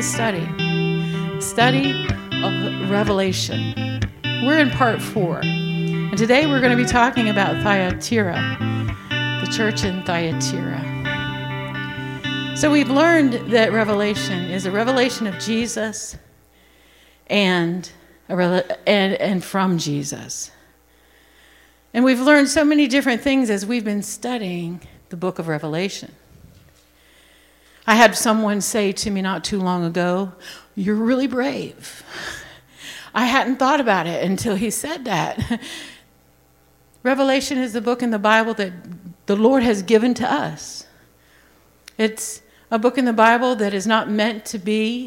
study of Revelation. We're in part 4, and today we're going to be talking about Thyatira, the church in Thyatira. So we've learned that Revelation is a revelation of Jesus and from Jesus. And we've learned so many different things as we've been studying the book of Revelation. I had someone say to me not too long ago, "You're really brave." I hadn't thought about it until he said that. Revelation is the book in the Bible that the Lord has given to us. It's a book in the Bible that is not meant to be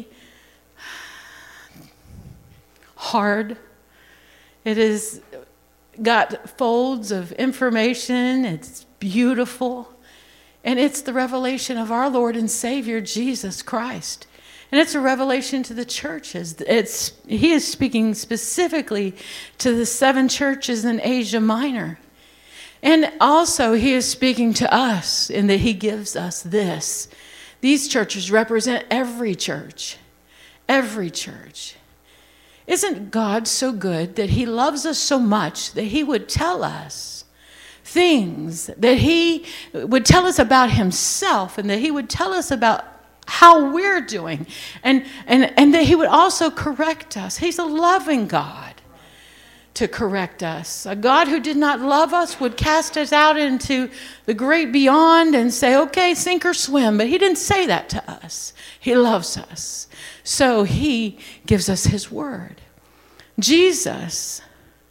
hard. It has got folds of information. It's beautiful. And it's the revelation of our Lord and Savior, Jesus Christ. And it's a revelation to the churches. He is speaking specifically to the 7 churches in Asia Minor. And also he is speaking to us in that he gives us this. These churches represent every church. Every church. Isn't God so good that he loves us so much that he would tell us things, that he would tell us about himself, and that he would tell us about how we're doing, and that he would also correct us. He's a loving God to correct us. A God who did not love us would cast us out into the great beyond and say, okay, sink or swim. But he didn't say that to us. He loves us. So he gives us his word. Jesus,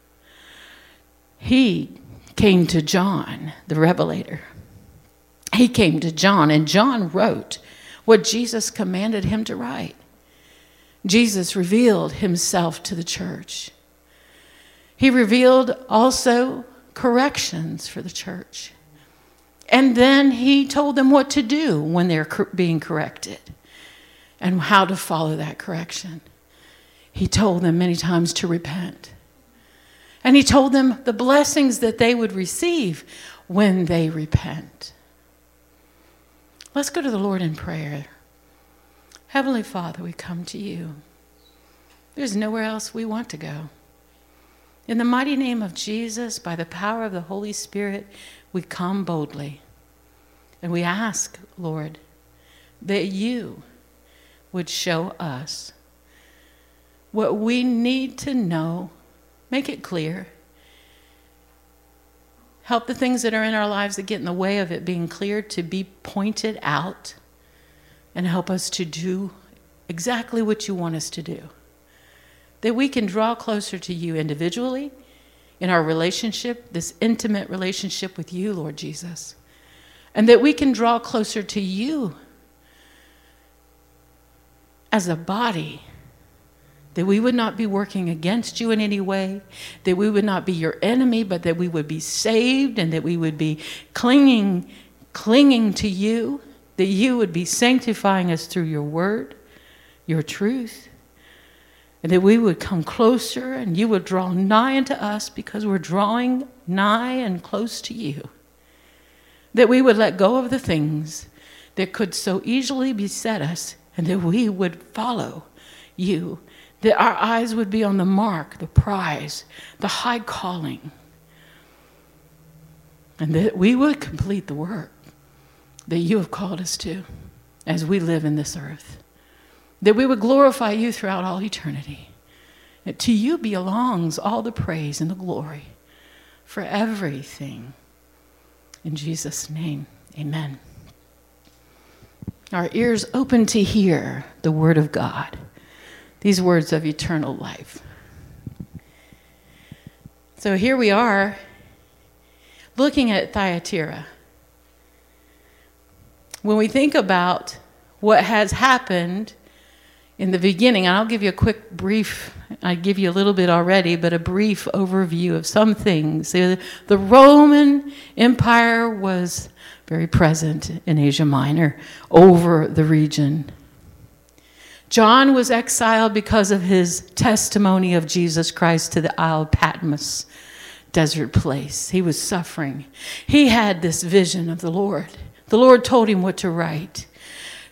he came to John, the Revelator. He came to John, and John wrote what Jesus commanded him to write. Jesus revealed himself to the church. He revealed also corrections for the church. And then he told them what to do when they're being corrected and how to follow that correction. He told them many times to repent. And he told them the blessings that they would receive when they repent. Let's go to the Lord in prayer. Heavenly Father, we come to you. There's nowhere else we want to go. In the mighty name of Jesus, by the power of the Holy Spirit, we come boldly. And we ask, Lord, that you would show us what we need to know. Make it clear. Help the things that are in our lives that get in the way of it being clear to be pointed out, and help us to do exactly what you want us to do. That we can draw closer to you individually in our relationship, this intimate relationship with you, Lord Jesus. And that we can draw closer to you as a body. That we would not be working against you in any way, that we would not be your enemy, but that we would be saved, and that we would be clinging to you, that you would be sanctifying us through your word, your truth, and that we would come closer and you would draw nigh unto us because we're drawing nigh and close to you. That we would let go of the things that could so easily beset us, and that we would follow you. That our eyes would be on the mark, the prize, the high calling. And that we would complete the work that you have called us to as we live in this earth. That we would glorify you throughout all eternity. That to you belongs all the praise and the glory for everything. In Jesus' name, amen. Our ears open to hear the word of God. These words of eternal life. So here we are looking at Thyatira. When we think about what has happened in the beginning, and I'll give you a quick brief, I give you a little bit already, but a brief overview of some things. The Roman Empire was very present in Asia Minor over the region. John was exiled because of his testimony of Jesus Christ to the Isle of Patmos, desert place. He was suffering. He had this vision of the Lord. The Lord told him what to write.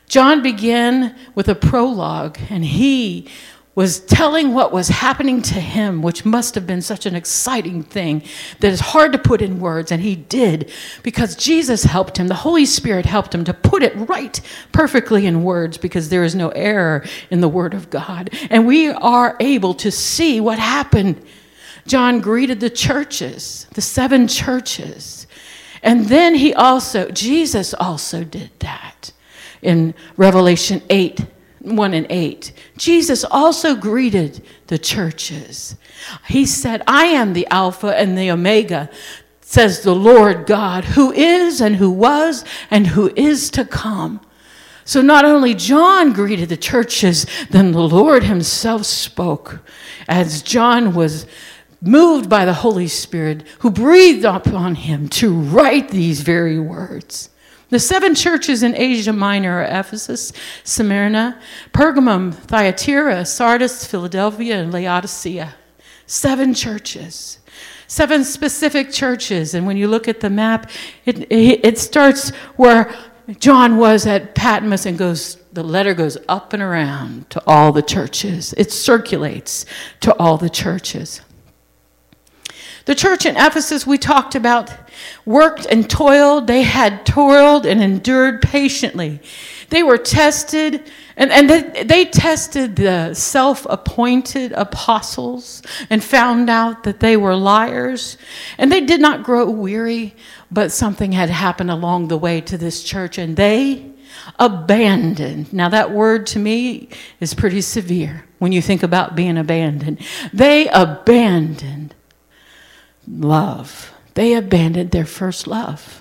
John began with a prologue, and he was telling what was happening to him, which must have been such an exciting thing that is hard to put in words, and he did, because Jesus helped him. The Holy Spirit helped him to put it right perfectly in words, because there is no error in the Word of God. And we are able to see what happened. John greeted the churches, the 7 churches. And then Jesus also did that in Revelation 1:8. Jesus also greeted the churches. He said, I am the Alpha and the Omega, says the Lord God, who is and who was and who is to come. So not only John greeted the churches, then the Lord himself spoke as John was moved by the Holy Spirit, who breathed upon him to write these very words. The 7 churches in Asia Minor are Ephesus, Smyrna, Pergamum, Thyatira, Sardis, Philadelphia, and Laodicea. 7 churches. 7 specific churches. And when you look at the map, it starts where John was at Patmos and the letter goes up and around to all the churches. It circulates to all the churches. The church in Ephesus we talked about worked and toiled. They had toiled and endured patiently. They were tested, and they tested the self-appointed apostles and found out that they were liars. And they did not grow weary, but something had happened along the way to this church, and they abandoned. Now that word to me is pretty severe when you think about being abandoned. They abandoned love. They abandoned their first love.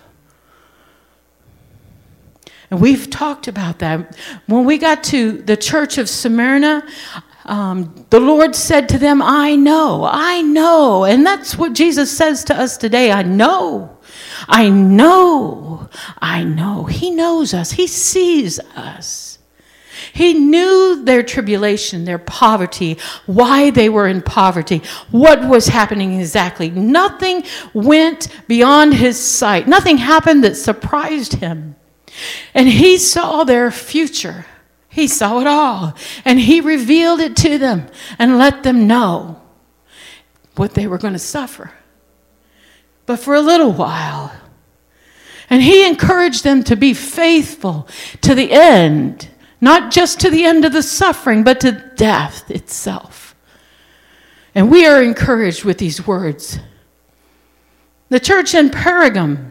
And we've talked about that. When we got to the church of Smyrna, the Lord said to them, I know. And that's what Jesus says to us today. I know. He knows us. He sees us. He knew their tribulation, their poverty, why they were in poverty, what was happening exactly. Nothing went beyond his sight. Nothing happened that surprised him. And he saw their future. He saw it all. And he revealed it to them and let them know what they were going to suffer. But for a little while. And he encouraged them to be faithful to the end. Not just to the end of the suffering, but to death itself. And we are encouraged with these words. The church in Pergamum,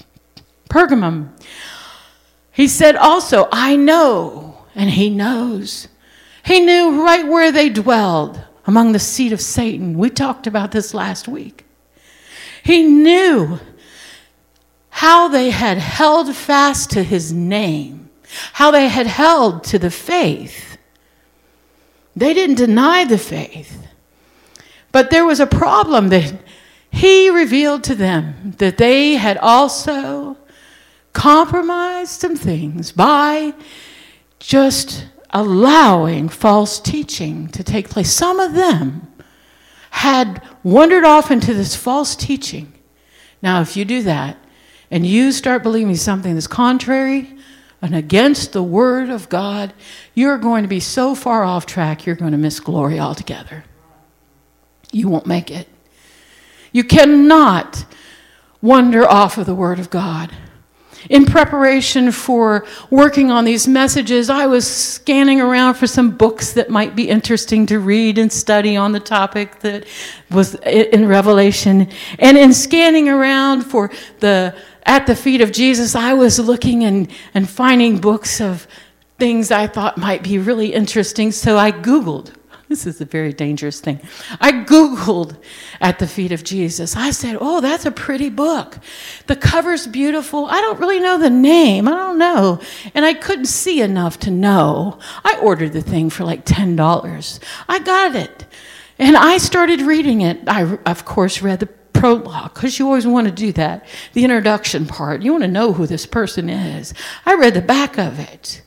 he said also, I know, and he knows. He knew right where they dwelled, among the seat of Satan. We talked about this last week. He knew how they had held fast to his name. How they had held to the faith. They didn't deny the faith. But there was a problem that he revealed to them, that they had also compromised some things by just allowing false teaching to take place. Some of them had wandered off into this false teaching. Now, if you do that and you start believing something that's contrary and against the Word of God, you're going to be so far off track, you're going to miss glory altogether. You won't make it. You cannot wander off of the Word of God. In preparation for working on these messages, I was scanning around for some books that might be interesting to read and study on the topic that was in Revelation. And in scanning around for At the Feet of Jesus, I was looking and finding books of things I thought might be really interesting. So I Googled. This is a very dangerous thing. I Googled At the Feet of Jesus. I said, oh, that's a pretty book. The cover's beautiful. I don't really know the name. I don't know. And I couldn't see enough to know. I ordered the thing for like $10. I got it. And I started reading it. I, of course, read the prologue, because you always want to do that. The introduction part. You want to know who this person is. I read the back of it.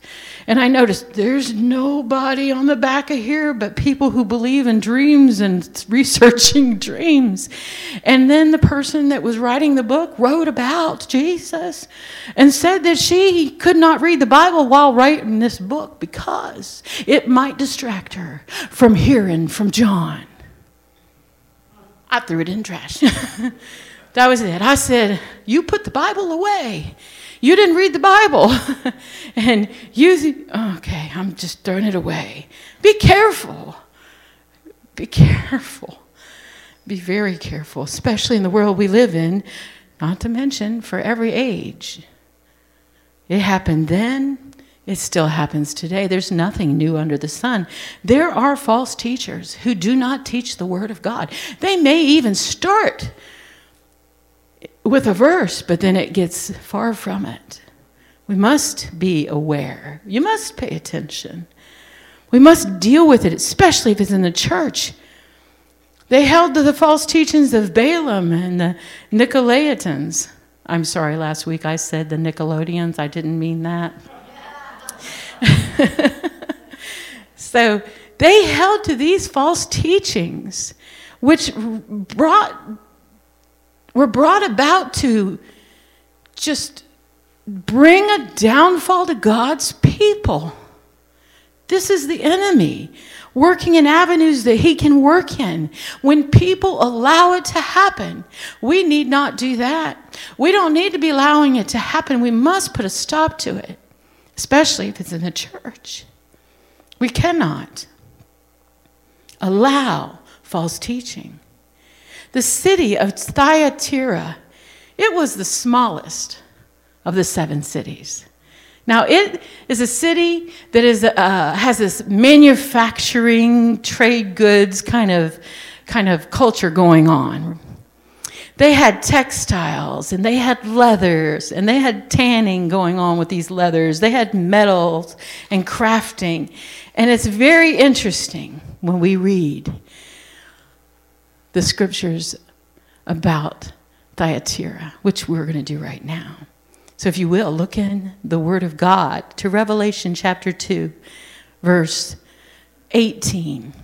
And I noticed there's nobody on the back of here but people who believe in dreams and researching dreams. And then the person that was writing the book wrote about Jesus and said that she could not read the Bible while writing this book because it might distract her from hearing from John. I threw it in the trash. That was it. I said, you put the Bible away. You didn't read the Bible. And okay, I'm just throwing it away. Be careful. Be careful. Be very careful, especially in the world we live in, not to mention for every age. It happened then. It still happens today. There's nothing new under the sun. There are false teachers who do not teach the Word of God. They may even start with a verse, but then it gets far from it. We must be aware. You must pay attention. We must deal with it, especially if it's in the church. They held to the false teachings of Balaam and the Nicolaitans. I'm sorry, last week I said the Nickelodeons. I didn't mean that. So they held to these false teachings, which were brought about to just bring a downfall to God's people. This is the enemy working in avenues that he can work in. When people allow it to happen, we need not do that. We don't need to be allowing it to happen. We must put a stop to it, especially if it's in the church. We cannot allow false teaching. The city of Thyatira, it was the smallest of the 7 cities. Now, it is a city that has this manufacturing, trade goods kind of culture going on. They had textiles, and they had leathers, and they had tanning going on with these leathers. They had metals and crafting. And it's very interesting when we read the scriptures about Thyatira, which we're going to do right now. So if you will, look in the Word of God to Revelation chapter 2, verse 18.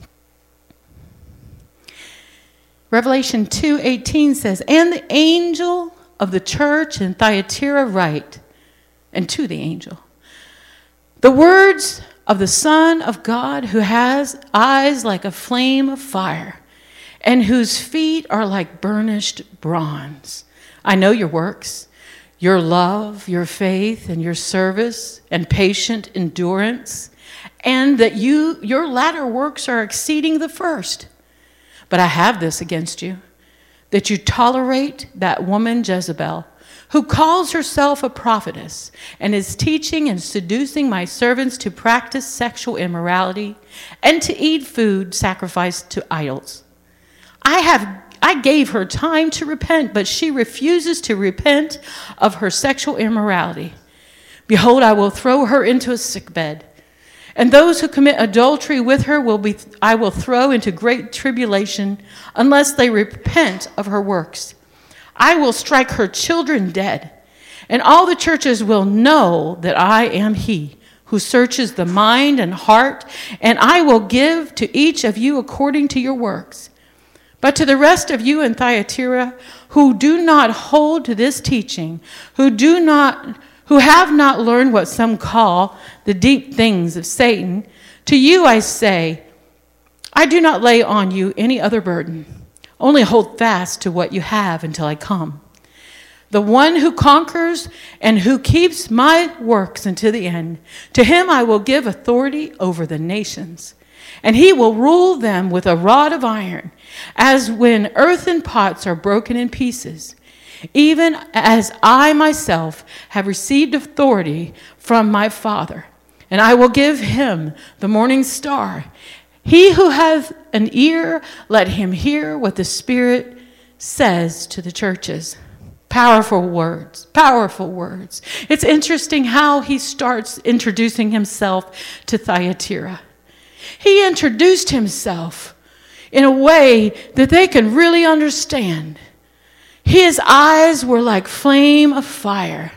Revelation 2:18 says, "And the angel of the church in Thyatira write," and to the angel, "the words of the Son of God, who has eyes like a flame of fire, and whose feet are like burnished bronze. I know your works, your love, your faith, and your service, and patient endurance, and that your latter works are exceeding the first. But I have this against you, that you tolerate that woman Jezebel, who calls herself a prophetess, and is teaching and seducing my servants to practice sexual immorality and to eat food sacrificed to idols. I gave her time to repent, but she refuses to repent of her sexual immorality. Behold, I will throw her into a sickbed, and those who commit adultery with her I will throw into great tribulation, unless they repent of her works. I will strike her children dead, and all the churches will know that I am he who searches the mind and heart, and I will give to each of you according to your works. But to the rest of you in Thyatira, who do not hold to this teaching, who have not learned what some call the deep things of Satan, to you I say, I do not lay on you any other burden. Only hold fast to what you have until I come. The one who conquers and who keeps my works until the end, to him I will give authority over the nations, and he will rule them with a rod of iron, as when earthen pots are broken in pieces, even as I myself have received authority from my Father. And I will give him the morning star. He who has an ear, let him hear what the Spirit says to the churches." Powerful words, powerful words. It's interesting how he starts introducing himself to Thyatira. He introduced himself in a way that they can really understand. His eyes were like flame of fire.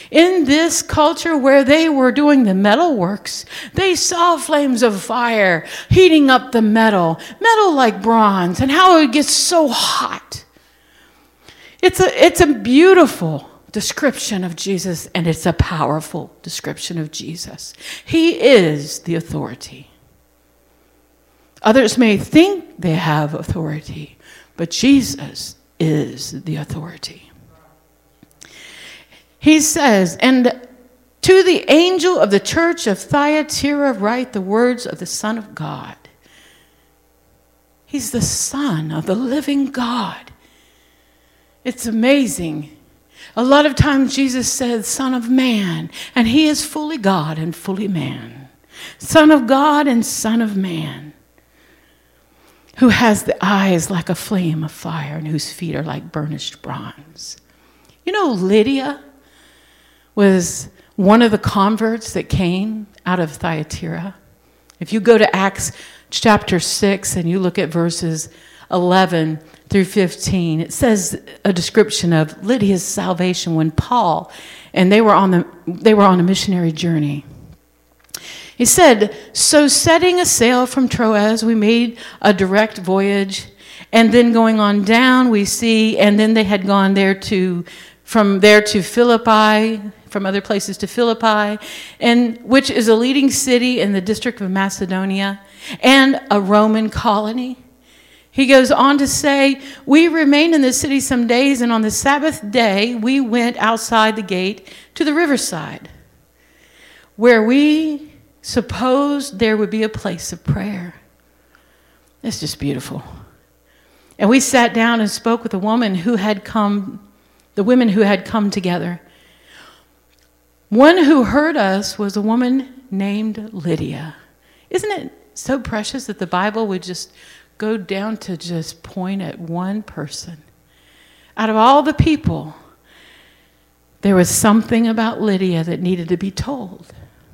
In this culture where they were doing the metalworks, they saw flames of fire heating up the metal like bronze, and how it gets so hot. It's a beautiful description of Jesus, and it's a powerful description of Jesus. He is the authority. Others may think they have authority, but Jesus is the authority. He says, and to the angel of the church of Thyatira write the words of the Son of God. He's the Son of the living God. It's amazing. A lot of times Jesus says, Son of Man, and he is fully God and fully man. Son of God and Son of Man, who has the eyes like a flame of fire and whose feet are like burnished bronze. You know, Lydia was one of the converts that came out of Thyatira. If you go to Acts chapter 6 and you look at verses 11 through 15, it says a description of Lydia's salvation when Paul and they were on a missionary journey. He said, so setting a sail from Troas, we made a direct voyage, and then going on down, we see, and then they had gone from there to Philippi, from other places to Philippi, and which is a leading city in the district of Macedonia and a Roman colony. He goes on to say, we remained in the city some days, and on the Sabbath day, we went outside the gate to the riverside, where we supposed there would be a place of prayer. It's just beautiful. And we sat down and spoke with the women who had come together. One who heard us was a woman named Lydia. Isn't it so precious that the Bible would just go down to just point at one person? Out of all the people, there was something about Lydia that needed to be told.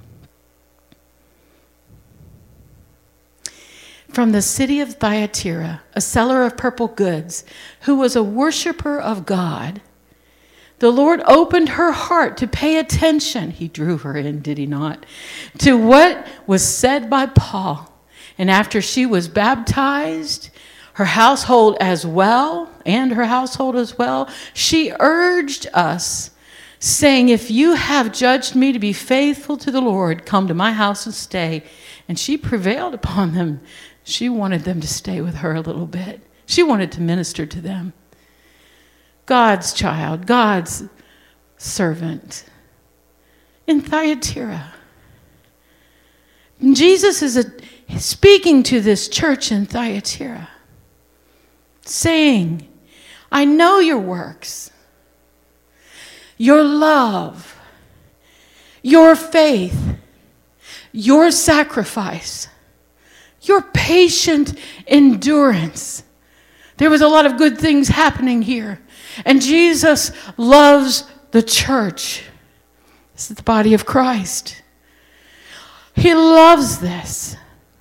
From the city of Thyatira, a seller of purple goods, who was a worshiper of God, the Lord opened her heart to pay attention. He drew her in, did he not? To what was said by Paul. And after she was baptized, her household as well, she urged us, saying, if you have judged me to be faithful to the Lord, come to my house and stay. And she prevailed upon them. She wanted them to stay with her a little bit. She wanted to minister to them. God's child, God's servant in Thyatira. And Jesus is speaking to this church in Thyatira, saying, I know your works, your love, your faith, your sacrifice, your patient endurance. There was a lot of good things happening here. And Jesus loves the church. This is the body of Christ. He loves this.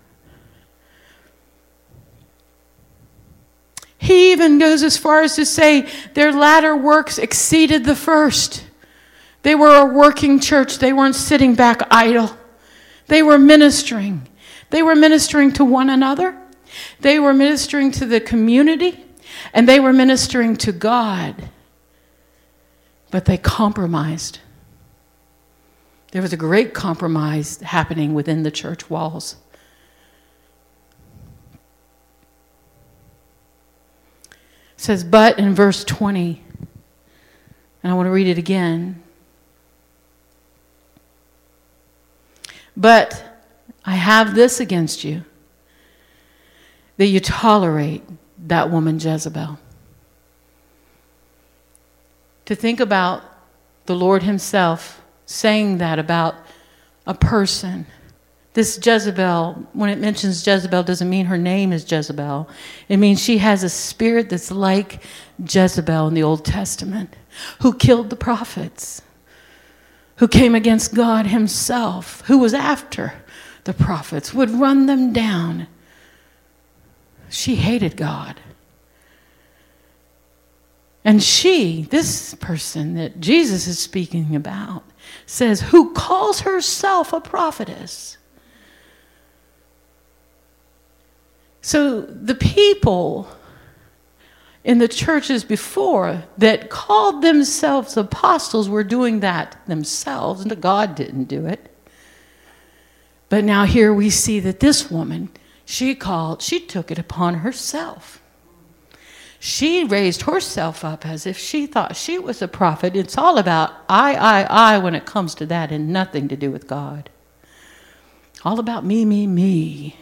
He even goes as far as to say their latter works exceeded the first. They were a working church. They weren't sitting back idle. They were ministering. They were ministering to one another. They were ministering to the community. And they were ministering to God. But they compromised. There was a great compromise happening within the church walls. It says, but in verse 20, and I want to read it again. But I have this against you, that you tolerate that woman Jezebel. To think about the Lord himself saying that about a person. This Jezebel, when it mentions Jezebel, doesn't mean her name is Jezebel. It means she has a spirit that's like Jezebel in the Old Testament, who killed the prophets, who came against God himself, who was after the prophets, would run them down. She hated God. And she, this person that Jesus is speaking about, says, who calls herself a prophetess. So the people in the churches before that called themselves apostles were doing that themselves, and God didn't do it. But now here we see that this woman, she took it upon herself. She raised herself up as if she thought she was a prophet. It's all about I when it comes to that, and nothing to do with God. All about me, me, me.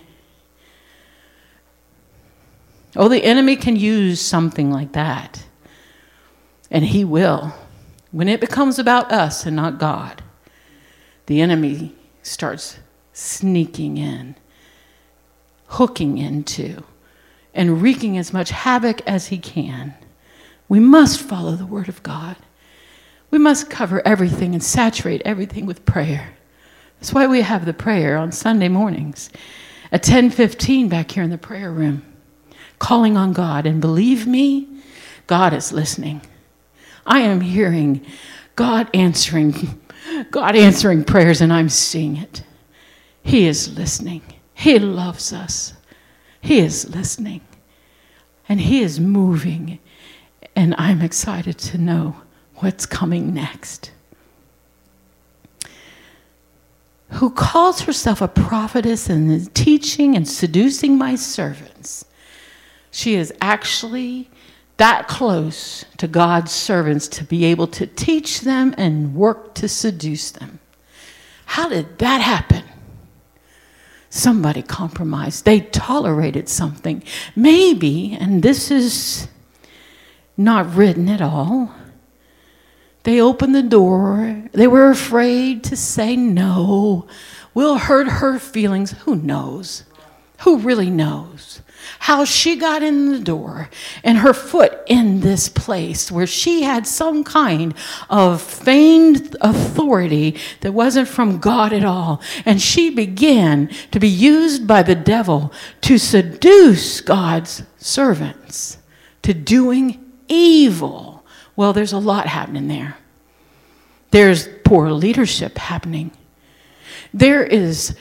Oh, the enemy can use something like that. And he will. When it becomes about us and not God, the enemy starts sneaking in, hooking into, and wreaking as much havoc as he can. We must follow the word of God. We must cover everything and saturate everything with prayer. That's why we have the prayer on Sunday mornings at 10:15 back here in the prayer room, calling on God. And believe me, God is listening. I am hearing God answering prayers, and I'm seeing it. He is listening. He loves us. He is listening. And he is moving. And I'm excited to know what's coming next. Who calls herself a prophetess and is teaching and seducing my servants. She is actually that close to God's servants to be able to teach them and work to seduce them. How did that happen? Somebody compromised. They tolerated something. Maybe, and this is not written at all, they opened the door. They were afraid to say no. We'll hurt her feelings. Who knows? Who really knows? How she got in the door and her foot in this place where she had some kind of feigned authority that wasn't from God at all. And she began to be used by the devil to seduce God's servants to doing evil. Well, there's a lot happening there. There's poor leadership happening. There is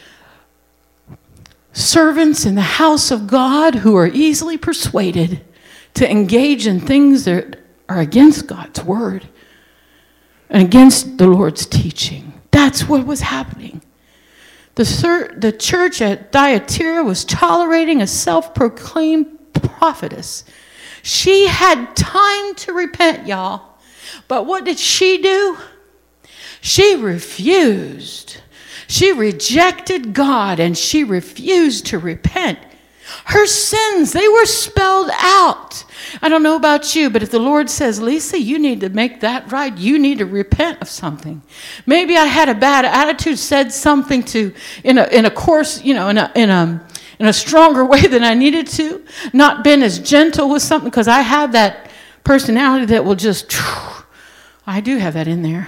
servants in the house of God who are easily persuaded to engage in things that are against God's word and against the Lord's teaching. That's what was happening. The church at Thyatira was tolerating a self-proclaimed prophetess. She had time to repent, y'all. But what did she do? She refused. She rejected God and she refused to repent. Her sins, they were spelled out. I don't know about you, but if the Lord says, Lisa, you need to make that right, you need to repent of something. Maybe I had a bad attitude, said something in a course, in a stronger way than I needed to, not been as gentle with something, because I have that personality that will just, I do have that in there.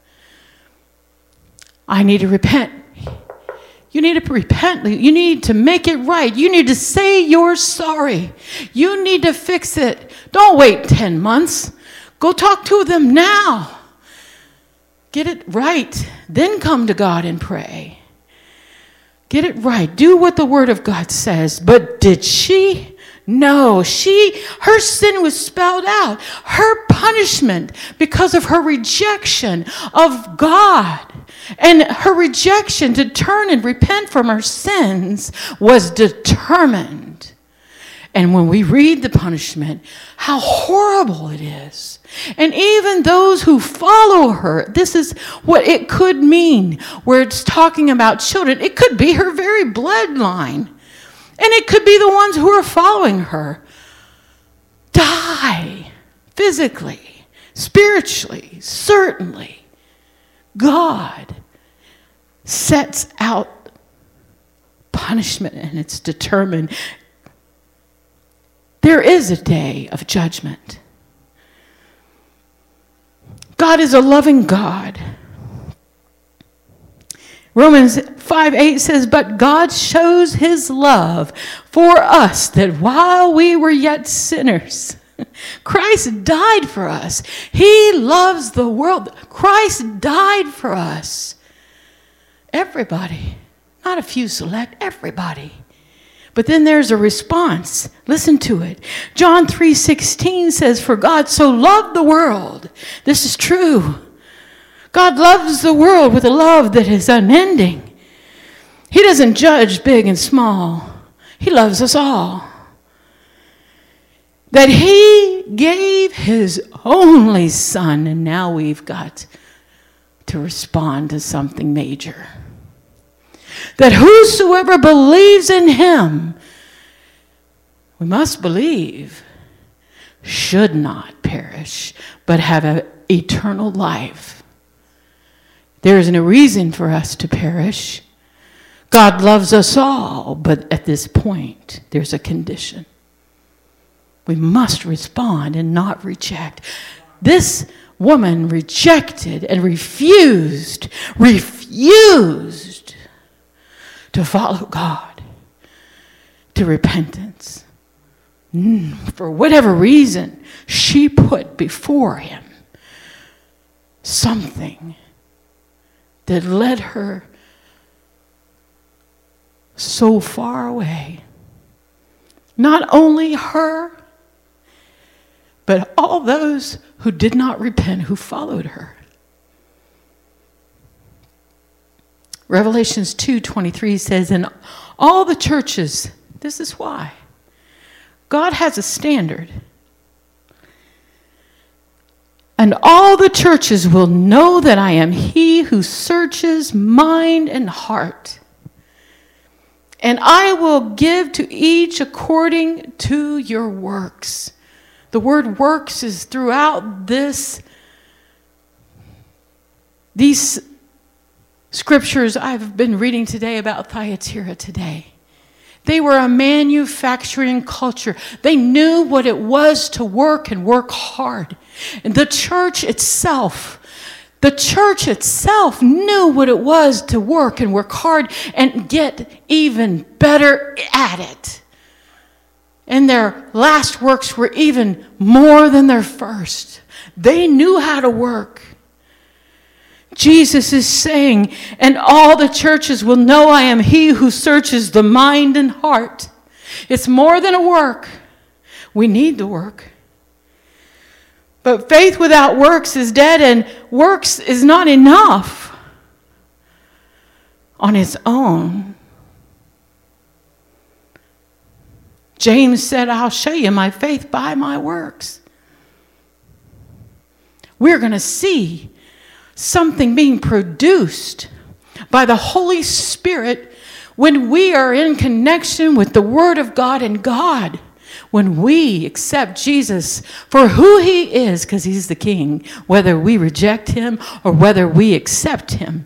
I need to repent. You need to repent. You need to make it right. You need to say you're sorry. You need to fix it. Don't wait 10 months. Go talk to them now. Get it right. Then come to God and pray. Get it right. Do what the Word of God says. But did she? No, her sin was spelled out. Her punishment because of her rejection of God and her rejection to turn and repent from her sins was determined. And when we read the punishment, how horrible it is. And even those who follow her, this is what it could mean, where it's talking about children. It could be her very bloodline. And it could be the ones who are following her die physically, spiritually, certainly. God sets out punishment, and it's determined. There is a day of judgment. God is a loving God. Romans 5:8 says, but God shows his love for us that while we were yet sinners, Christ died for us. He loves the world. Christ died for us. Everybody. Not a few select, everybody. But then there's a response. Listen to it. John 3:16 says, "For God so loved the world." This is true. God loves the world with a love that is unending. He doesn't judge big and small. He loves us all. That he gave his only son, and now we've got to respond to something major. That whosoever believes in him, we must believe, should not perish, but have an eternal life. There isn't a reason for us to perish. God loves us all, but at this point, there's a condition. We must respond and not reject. This woman rejected and refused to follow God, to repentance. For whatever reason, she put before him something that led her so far away. Not only her, but all those who did not repent, who followed her. Revelations 2:23 says, "In all the churches," this is why. God has a standard. "And all the churches will know that I am he who searches mind and heart. And I will give to each according to your works." The word works is throughout these scriptures I've been reading today about Thyatira today. They were a manufacturing culture. They knew what it was to work and work hard. And the church itself knew what it was to work and work hard and get even better at it. And their last works were even more than their first. They knew how to work. Jesus is saying, "And all the churches will know I am he who searches the mind and heart." It's more than a work. We need the work. But faith without works is dead, and works is not enough on its own. James said, "I'll show you my faith by my works." We're going to see something being produced by the Holy Spirit when we are in connection with the Word of God and God. When we accept Jesus for who he is, because he's the King, whether we reject him or whether we accept him.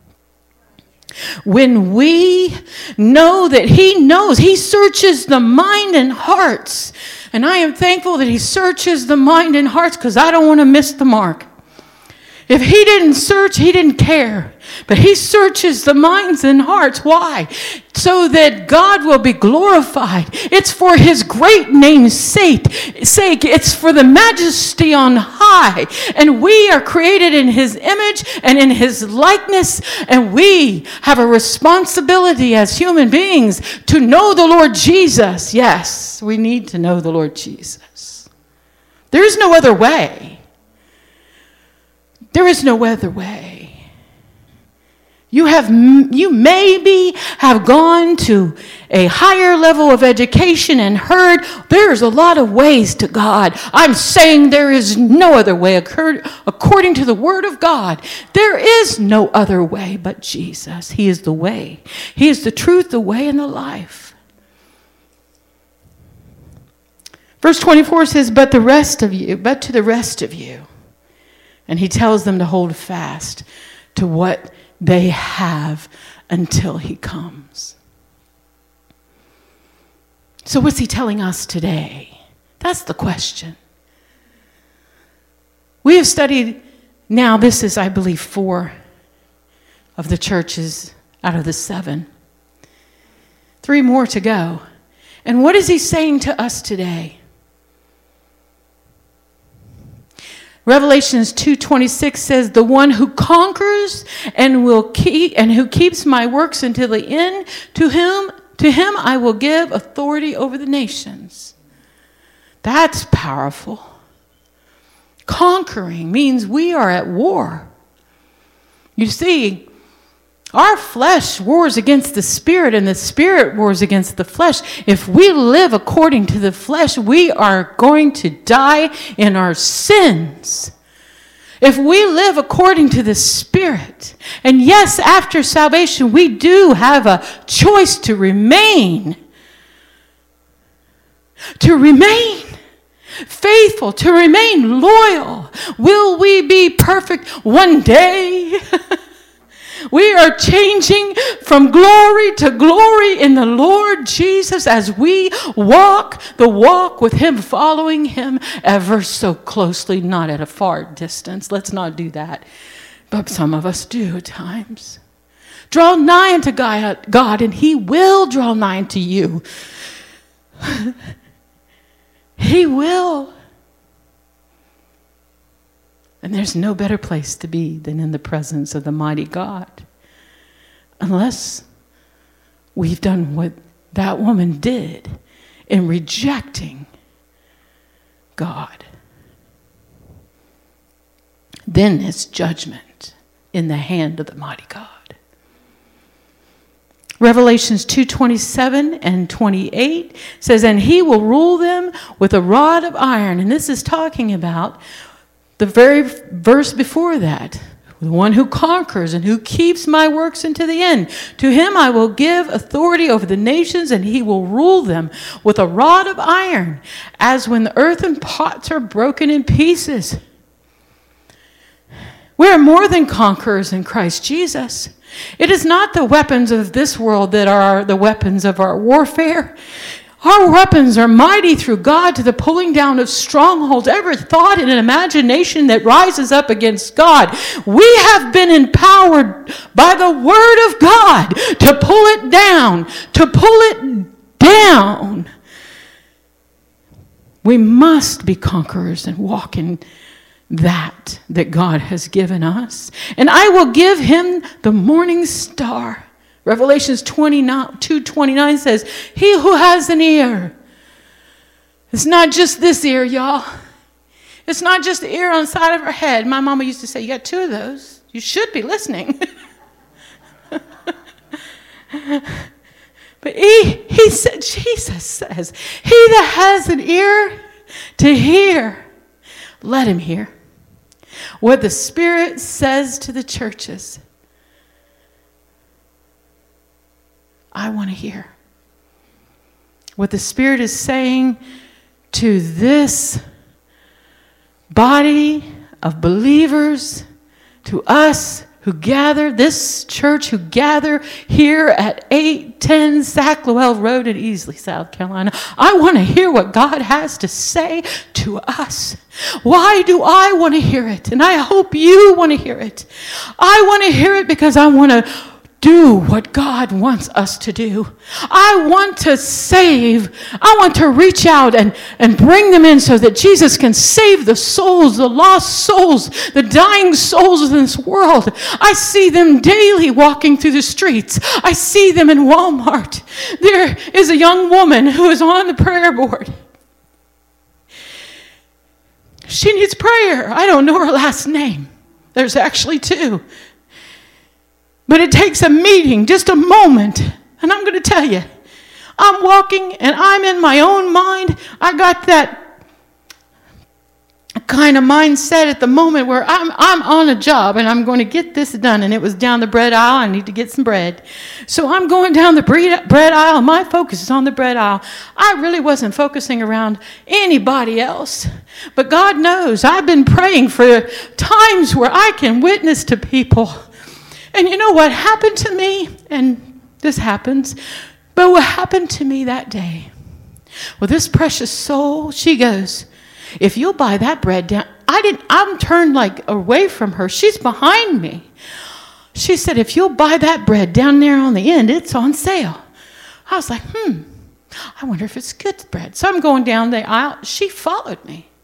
When we know that he knows, he searches the mind and hearts. And I am thankful that he searches the mind and hearts, because I don't want to miss the mark. If he didn't search, he didn't care. But he searches the minds and hearts. Why? So that God will be glorified. It's for his great name's sake. It's for the majesty on high. And we are created in his image and in his likeness. And we have a responsibility as human beings to know the Lord Jesus. Yes, we need to know the Lord Jesus. There is no other way. There is no other way. You maybe have gone to a higher level of education and heard there's a lot of ways to God. I'm saying there is no other way. According to the Word of God, there is no other way but Jesus. He is the way. He is the truth, the way, and the life. Verse 24 says, but to the rest of you. And he tells them to hold fast to what they have until he comes. So what's he telling us today? That's the question. We have studied, now this is, I believe, 4 of the churches out of the 7. 3 more to go. And what is he saying to us today? Revelations 2:26 says, the one who conquers and who keeps my works until the end, to him I will give authority over the nations. That's powerful. Conquering means we are at war. You see, our flesh wars against the spirit, and the spirit wars against the flesh. If we live according to the flesh, we are going to die in our sins. If we live according to the Spirit, and yes, after salvation, we do have a choice to remain faithful, to remain loyal. Will we be perfect one day? We are changing from glory to glory in the Lord Jesus as we walk the walk with Him, following Him ever so closely, not at a far distance. Let's not do that. But some of us do at times. Draw nigh unto God, and He will draw nigh unto you. He will. And there's no better place to be than in the presence of the mighty God. Unless we've done what that woman did in rejecting God. Then it's judgment in the hand of the mighty God. Revelations 2:27 and 28 says, and He will rule them with a rod of iron. And this is talking about the very verse before that. The one who conquers and who keeps my works unto the end. To him I will give authority over the nations, and he will rule them with a rod of iron, as when the earthen pots are broken in pieces. We are more than conquerors in Christ Jesus. It is not the weapons of this world that are the weapons of our warfare. Our weapons are mighty through God to the pulling down of strongholds, every thought and imagination that rises up against God. We have been empowered by the Word of God to pull it down, We must be conquerors and walk in that God has given us. And I will give him the morning star. Revelations 2:29 says, he who has an ear. It's not just this ear, y'all. It's not just the ear on the side of our head. My mama used to say, you got two of those. You should be listening. But he said, Jesus says, he that has an ear to hear, let him hear what the Spirit says to the churches. I want to hear what the Spirit is saying to this body of believers, to us who gather, this church who gather here at 810 Sacklewell Road in Easley, South Carolina. I want to hear what God has to say to us. Why do I want to hear it? And I hope you want to hear it. I want to hear it because I want to do what God wants us to do. I want to save. I want to reach out and bring them in so that Jesus can save the souls, the lost souls, the dying souls in this world. I see them daily walking through the streets. I see them in Walmart. There is a young woman who is on the prayer board. She needs prayer. I don't know her last name. There's actually two. But it takes a meeting, just a moment. And I'm going to tell you, I'm walking and I'm in my own mind. I got that kind of mindset at the moment where I'm on a job and I'm going to get this done. And it was down the bread aisle. I need to get some bread. So I'm going down the bread aisle. My focus is on the bread aisle. I really wasn't focusing around anybody else. But God knows I've been praying for times where I can witness to people. And you know what happened to me? And this happens. But what happened to me that day? Well, this precious soul, she goes, if you'll buy that bread down. I'm turned like away from her. She's behind me. She said, if you'll buy that bread down there on the end, it's on sale. I was like, I wonder if it's good bread. So I'm going down the aisle. She followed me.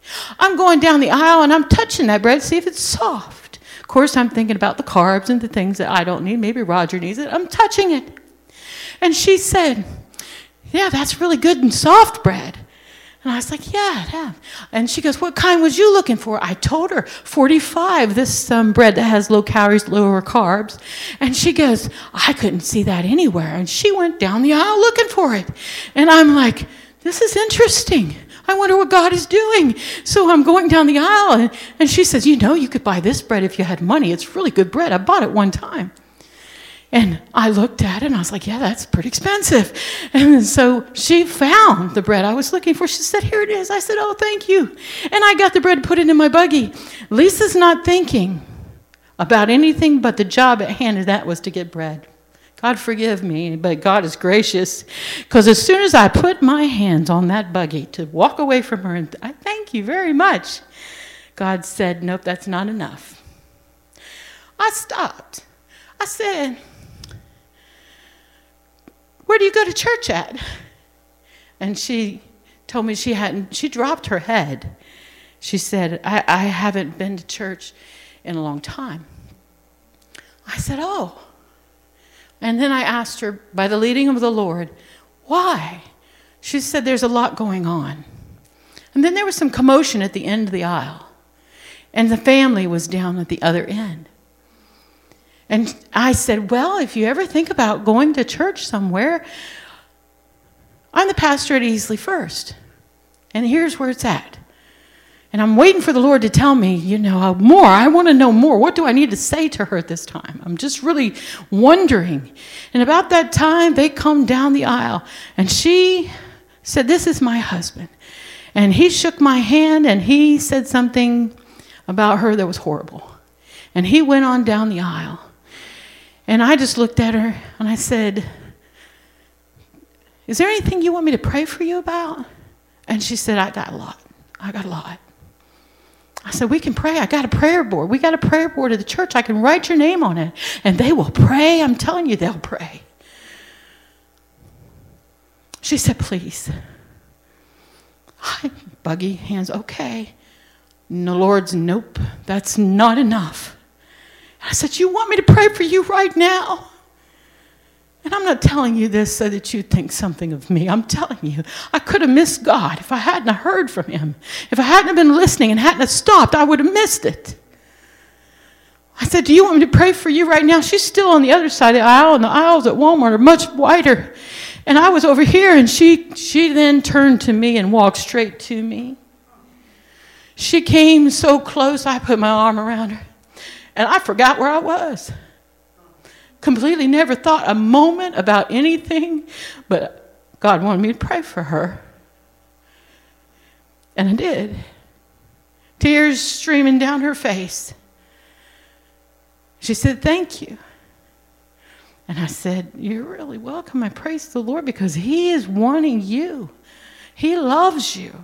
I'm going down the aisle and I'm touching that bread to see if it's soft. Of course, I'm thinking about the carbs and the things that I don't need. Maybe Roger needs it. I'm touching it. And she said, yeah, that's really good and soft bread. And I was like, yeah. And she goes, what kind was you looking for? I told her, 45, this bread that has low calories, lower carbs. And she goes, I couldn't see that anywhere. And she went down the aisle looking for it. And I'm like, this is interesting. I wonder what God is doing. So I'm going down the aisle. And she says, you could buy this bread if you had money. It's really good bread. I bought it one time. And I looked at it and I was like, yeah, that's pretty expensive. And so she found the bread I was looking for. She said, here it is. I said, oh, thank you. And I got the bread, put it in my buggy. Lisa's not thinking about anything but the job at hand, and that was to get bread. God forgive me, but God is gracious. Because as soon as I put my hands on that buggy to walk away from her, and I thank you very much, God said, nope, that's not enough. I stopped. I said, where do you go to church at? And she told me she dropped her head. She said, I haven't been to church in a long time. I said, oh. And then I asked her, by the leading of the Lord, why? She said, there's a lot going on. And then there was some commotion at the end of the aisle. And the family was down at the other end. And I said, well, if you ever think about going to church somewhere, I'm the pastor at Easley First. And here's where it's at. And I'm waiting for the Lord to tell me, more. I want to know more. What do I need to say to her at this time? I'm just really wondering. And about that time, they come down the aisle. And she said, this is my husband. And he shook my hand and he said something about her that was horrible. And he went on down the aisle. And I just looked at her and I said, is there anything you want me to pray for you about? And she said, I got a lot. I said, we can pray. I got a prayer board. We got a prayer board at the church. I can write your name on it. And they will pray. I'm telling you, they'll pray. She said, please. Buggy hands, okay. And the Lord's, nope, that's not enough. I said, you want me to pray for you right now? And I'm not telling you this so that you think something of me. I'm telling you, I could have missed God if I hadn't heard from him. If I hadn't been listening and hadn't stopped, I would have missed it. I said, do you want me to pray for you right now? She's still on the other side of the aisle, and the aisles at Walmart are much wider. And I was over here, and she then turned to me and walked straight to me. She came so close, I put my arm around her. And I forgot where I was. Completely never thought a moment about anything, but God wanted me to pray for her. And I did. Tears streaming down her face. She said, thank you. And I said, you're really welcome. I praise the Lord because he is wanting you. He loves you.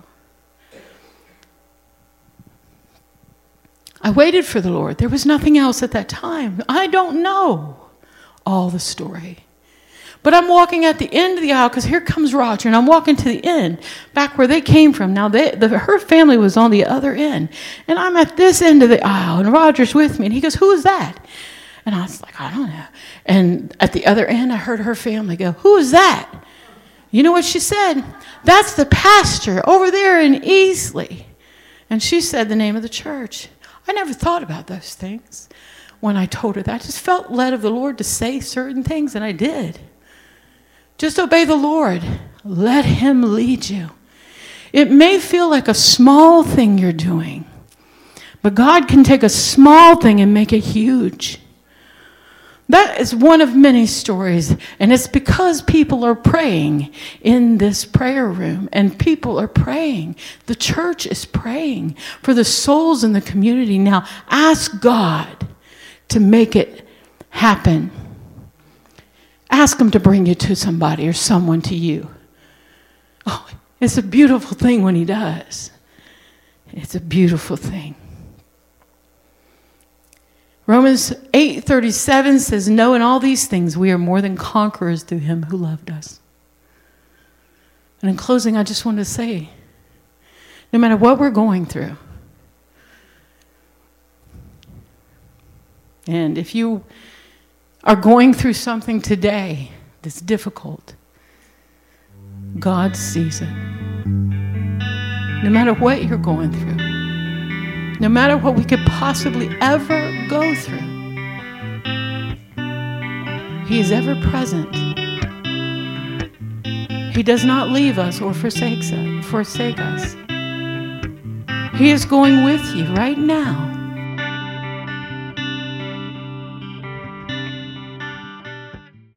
I waited for the Lord. There was nothing else at that time. I don't know all the story. But I'm walking at the end of the aisle because here comes Roger, and I'm walking to the end, back where they came from. Now, her family was on the other end, and I'm at this end of the aisle, and Roger's with me, and he goes, who is that? And I was like, I don't know. And at the other end, I heard her family go, who is that? You know what she said? That's the pastor over there in Easley. And she said the name of the church. I never thought about those things when I told her that. I just felt led of the Lord to say certain things, and I did. Just obey the Lord. Let him lead you. It may feel like a small thing you're doing, but God can take a small thing and make it huge. That is one of many stories, and it's because people are praying in this prayer room, and people are praying. The church is praying for the souls in the community. Now, ask God to make it happen. Ask him to bring you to somebody or someone to you. Oh, it's a beautiful thing when he does. It's a beautiful thing. Romans 8:37 says, no, in all these things we are more than conquerors through him who loved us. And in closing, I just want to say, No matter what we're going through. And if you are going through something today that's difficult, God sees it. No matter what you're going through, no matter what we could possibly ever go through, He is ever present. He does not leave us or forsake us. He is going with you right now.